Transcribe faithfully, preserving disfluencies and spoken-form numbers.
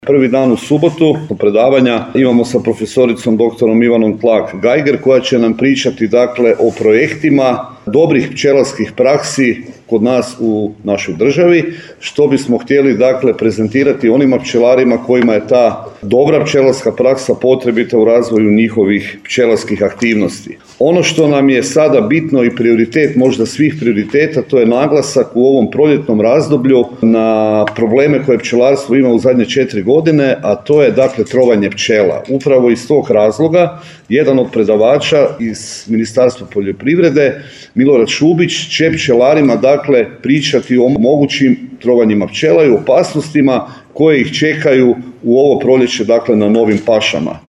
Prvi dan u subotu predavanja imamo sa profesoricom doktorom Ivanom Tlak-Gajger koja će nam pričati dakle o projektima dobrih pčelarskih praksi kod nas u našoj državi, što bismo htjeli dakle prezentirati onima pčelarima kojima je ta dobra pčelarska praksa potrebita u razvoju njihovih pčelarskih aktivnosti. Ono što nam je sada bitno i prioritet, možda svih prioriteta, to je naglasak u ovom proljetnom razdoblju na probleme koje pčelarstvo ima u zadnje četiri godine, a to je dakle trovanje pčela. Upravo iz tog razloga jedan od predavača iz Ministarstva poljoprivrede, Milorad Šubić, će pčelarima dakle pričati o mogućim trovanjima pčela i opasnostima koje ih čekaju u ovo proljeće dakle na novim pašama.